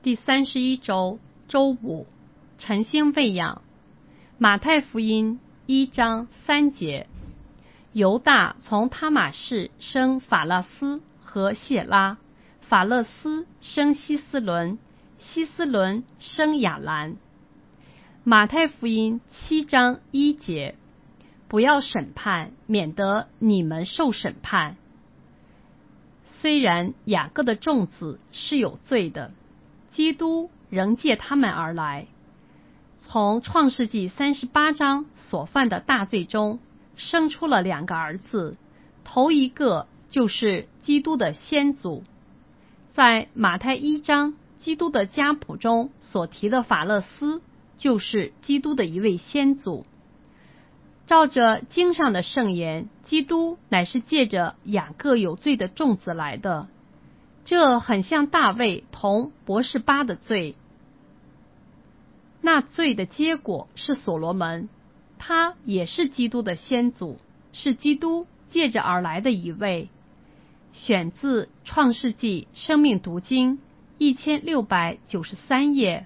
第31周周五，晨星喂养。马太福音1章3节，犹大从他玛士生法勒斯和谢拉，法勒斯生希斯伦，希斯伦生亚兰。马太福音7章1节，不要审判，免得你们受审判。虽然雅各的众子是有罪的，基督仍借他们而来。从创世纪38章所犯的大罪中生出了2个儿子，头一个就是基督的先祖。在马太1章基督的家谱中所提的法勒斯就是基督的一位先祖。照着经上的圣言，基督乃是借着雅各有罪的众子来的，这很像大卫同伯示巴的罪。那罪的结果是所罗门，他也是基督的先祖，是基督借着而来的一位。选自创世纪生命读经1693页。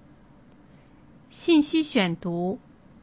信息选读：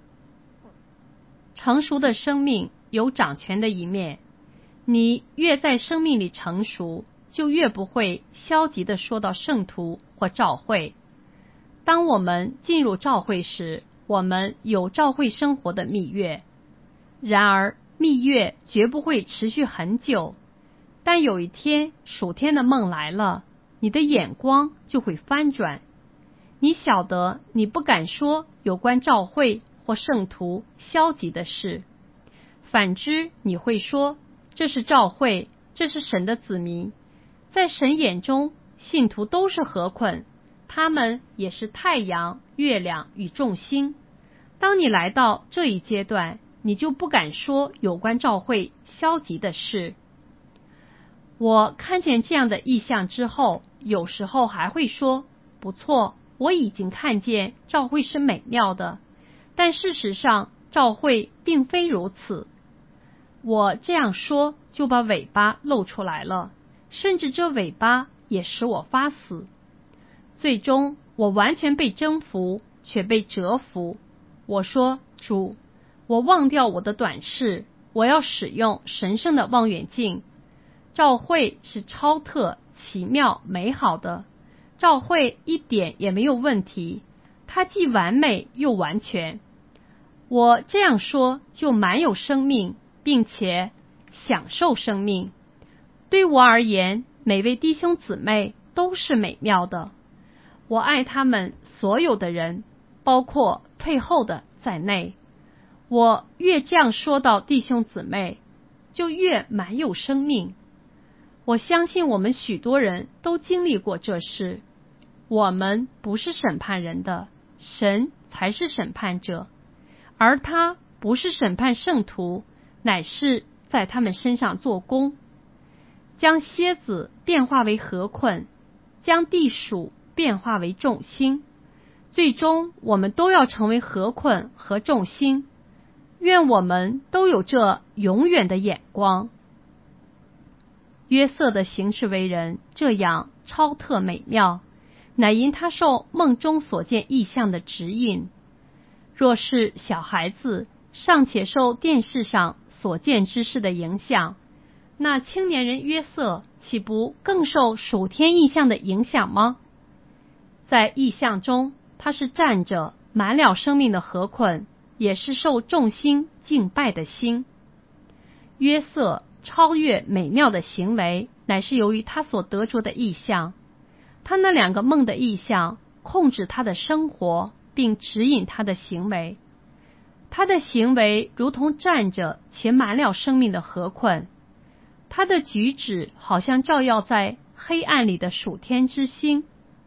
成熟的生命有掌权的一面，你越在生命里成熟，就越不会消极地说到圣徒或教会。当我们进入教会时，我们有教会生活的蜜月，然而蜜月绝不会持续很久。但有一天属天的梦来了，你的眼光就会翻转。你晓得你不敢说有关教会或圣徒消极的事，反之你会说，这是教会，这是神的子民，在神眼中信徒都是何困，他们也是太阳、月亮与众星。当你来到这一阶段，你就不敢说有关教会消极的事。我看见这样的异象之后，有时候还会说，不错，我已经看见教会是美妙的，但事实上教会并非如此。我这样说就把尾巴露出来了，甚至这尾巴也使我发死。最终我完全被征服，却被折服。我说，主，我忘掉我的短视，我要使用神圣的望远镜。教会是超特、奇妙、美好的，教会一点也没有问题，它既完美又完全。我这样说就满有生命，并且享受生命。对我而言，每位弟兄姊妹都是美妙的。我爱他们所有的人，包括退后的在内。我越这样说到弟兄姊妹，就越满有生命。我相信我们许多人都经历过这事。我们不是审判人的，神才是审判者，而他不是审判圣徒，乃是在他们身上做工，将蝎子变化为河困，将地鼠变化为众星。最终我们都要成为河困和众星。愿我们都有这永远的眼光。约瑟的行事为人这样超特美妙，乃因他受梦中所见异象的指引。若是小孩子尚且受电视上所见之事的影响，那青年人约瑟岂不更受属天异象的影响吗？在异象中，他是站着满了生命的河捆，也是受众星敬拜的星。约瑟超越美妙的行为，乃是由于他所得着的异象。他那2个梦的异象控制他的生活，并指引他的行为。他的行为如同站着且满了生命的河捆，他的举止好像照耀在黑暗里的属天之星。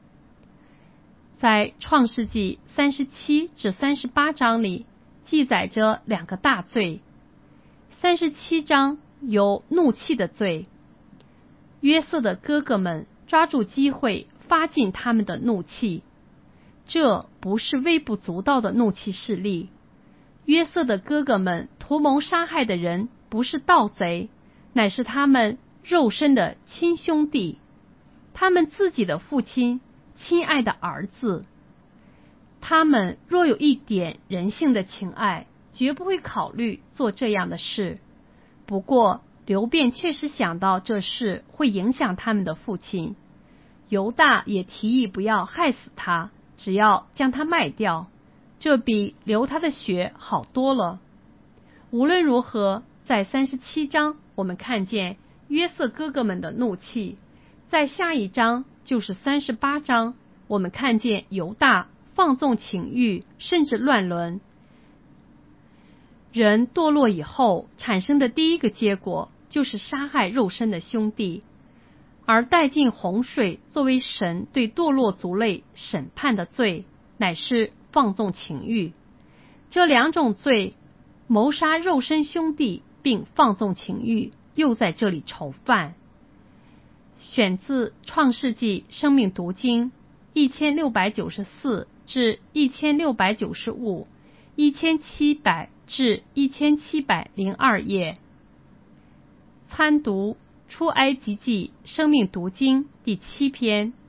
在创世纪37至38章里记载着2个大罪。37章有怒气的罪，约瑟的哥哥们抓住机会发尽他们的怒气，这不是微不足道的怒气势力。约瑟的哥哥们图谋杀害的人不是盗贼，乃是他们肉身的亲兄弟。他们自己的父亲亲爱的儿子。他们若有一点人性的情爱，绝不会考虑做这样的事。不过刘辩确实想到这事会影响他们的父亲，犹大也提议不要害死他，只要将他卖掉，这比流他的血好多了。无论如何，在37章我们看见约瑟哥哥们的怒气，在下一章就是38章，我们看见犹大放纵情欲，甚至乱伦。人堕落以后产生的第一个结果就是杀害肉身的兄弟，而带进洪水作为神对堕落族类审判的罪，乃是放纵情欲。这两种罪，谋杀肉身兄弟并放纵情欲，又在这里愁犯。选自创世纪生命读经1694至1695 1700至1702页。参读出埃及记生命读经第7篇。